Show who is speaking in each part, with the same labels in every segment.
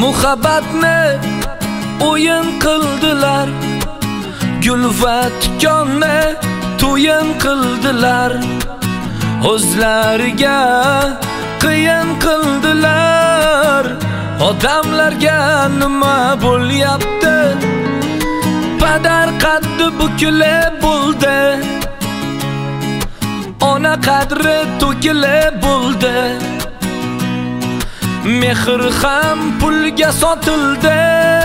Speaker 1: Muhabbatni o'yin qildilar, gul va tikonni to'yin qildilar, o'zlariga qiyin qildilar. Odamlarga nima bo'lyapti? Padar qaddi bukilib bo'ldi, ona qadri to'kilib bo'ldi. Mehr ham pulga sotildi.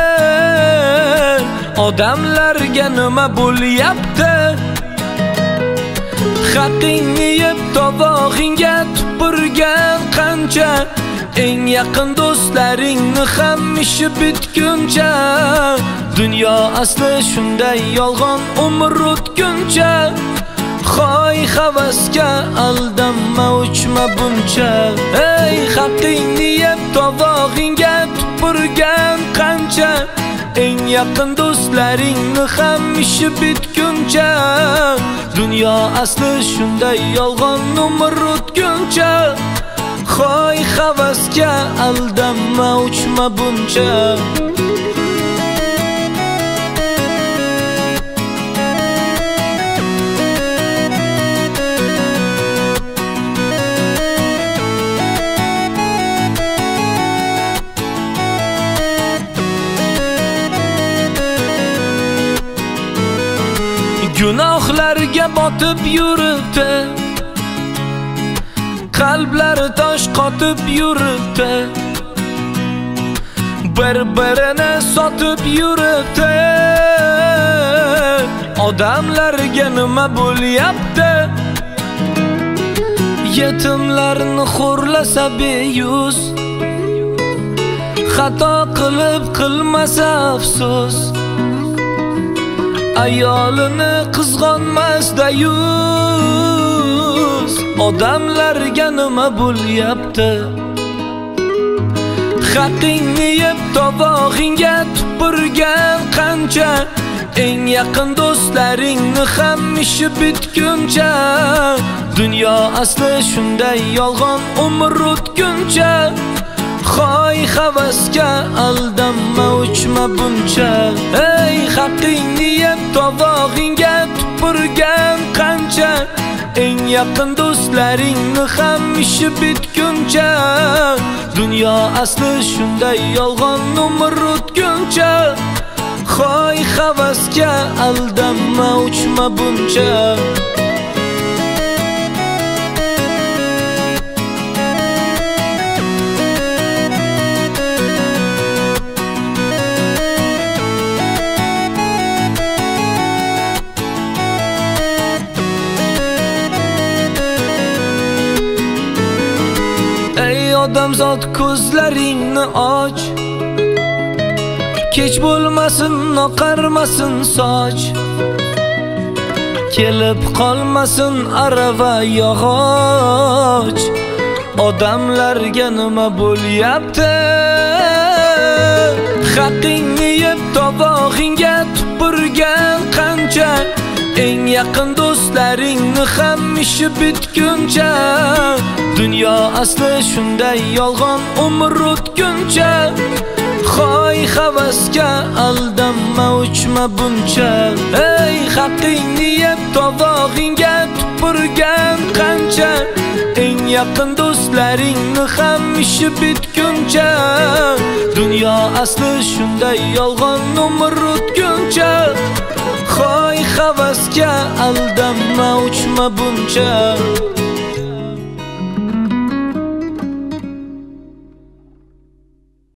Speaker 1: Odamlarga nima bo'lyapti? Haqingni yeb tovog'ingga tupurgan qancha, eng yaqin do'stlaringni ham ishi bitguncha. Dunyo asli shunday yolg'on, umr o'tguncha. Xoy havasga aldanma, uchma buncha. Ey haqingni yeb tovog'ingga tupurgan qancha, eng yaqin do'stlaringni ham ishi bitguncha. Dunyo asli shunday yolg'on, umr o'tguncha. Xoy havasga aldanma, uchma buncha. Gunohlarga botib yuribdi, qalblari tosh qotib yuribdi, bir-birini sotib yuribdi. Odamlarga nima bo'lyapti? Yetimlarni xo'rlasa beyuz, xato qilib qilmasa afsus, ayolini qizg'onmasda yuz. Odamlarga nima bo'lyapti? Haqingni yeb tovog'ingga tupurgan qancha, eng yaqin do'stlaringni ham ishi bitguncha. Dunyo asli shunday yolg'on, umr o'tguncha. Xoy havasga aldanma, uchma buncha. Ey haqingni yeb tovog'ingga tupurgan qancha, eng yaqin do'stlaringni ham ishi bitguncha. Dunyo asli shunday yolg'on, umr o'tguncha. Xoy havasga aldanma, uchma buncha. Odamzod ko'zlaringni och, kech bo'lmasin, oqarmasin soch, kelib qolmasin arava yog'och. Odamlarga nima bo'lyapti? Haqingni yeb tovog'ingga tupurgan qancha, eng yaqin do'stlaringni ham ishi bitguncha. Dunyo asli shunday yolg'on, umr o'tguncha. Xoy havasga aldanma, uchma buncha. Ey haqingni yeb tovog'ingga tupurgan qancha, eng yaqin do'stlaringni ham ishi bitguncha. Dunyo asli shunday yolg'on, umr o'tguncha. Xoy havasga aldanma, uchma buncha.